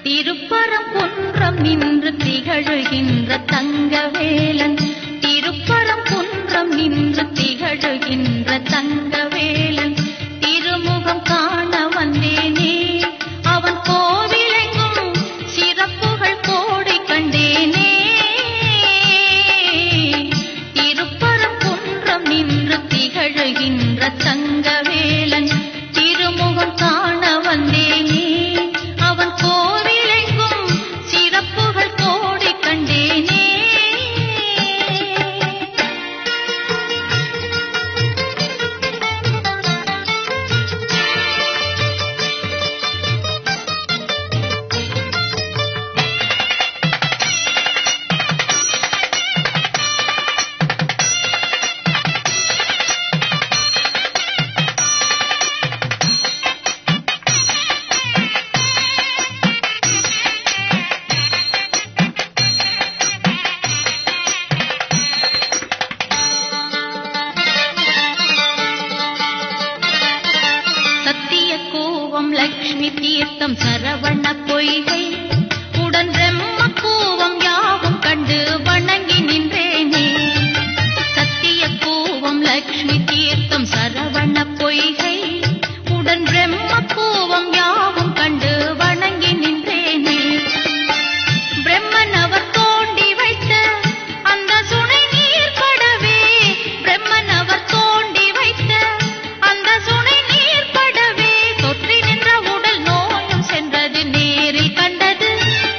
திருப்பரங்குன்றம் நின்று திகழுகின்ற தங்கவேலன், திருப்பரங்குன்றம் நின்று திகழுகின்ற தங்கவேலன் திருமுகம் காண வந்தேனே. அவன் கோவிலெங்கும் சிறப்புகள் கோடி கண்டேனே. திருப்பரங்குன்றம் நின்று திகழுகின்ற தங்கவேலன் திருமுகம் காண வந்தேனே. அவன் கோவிலெங்கும் சிறப்புகள் கோடி கண்டேனே. லக்ஷ்மி தீர்த்தம் சரவண பொய்கை உடன் பிரம்ம கூவம் யாவும் கண்டு வணங்கி நின்றேனே. சத்திய கூவம் லக்ஷ்மி தீர்த்தம் சரவண பொய்கை உடன் பிரம்ம கூவம் யாவும் கண்டு வணங்கி நின்றேனே. பிரம்மன் அவர் தோண்டி வைத்த அந்த சுனை நீர் படவே, பிரம்மன் அவர் தோண்டி வைத்த அந்த சுனை நீர் படவே தொற்றி நின்ற உடல் நோயும் சென்றது நேரில் கண்டது.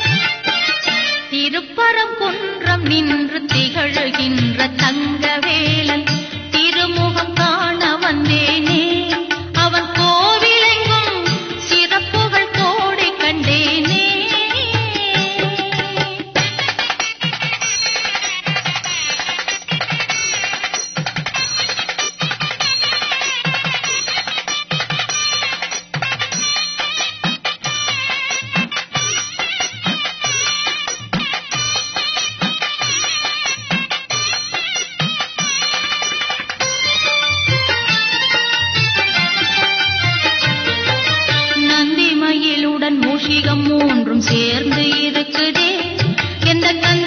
திருப்பரங்குன்றம் நின்று திகழுகின்ற தங்கவேலன் திருமுகம் காண வந்தேனே. அவன் கோவிலெங்கும் சிறப்புகள் கோடி கண்டேனே. நந்திமயிலுடன் மூஷிகம் மூன்றும் சேர்ந்து இருக்குதே. எந்த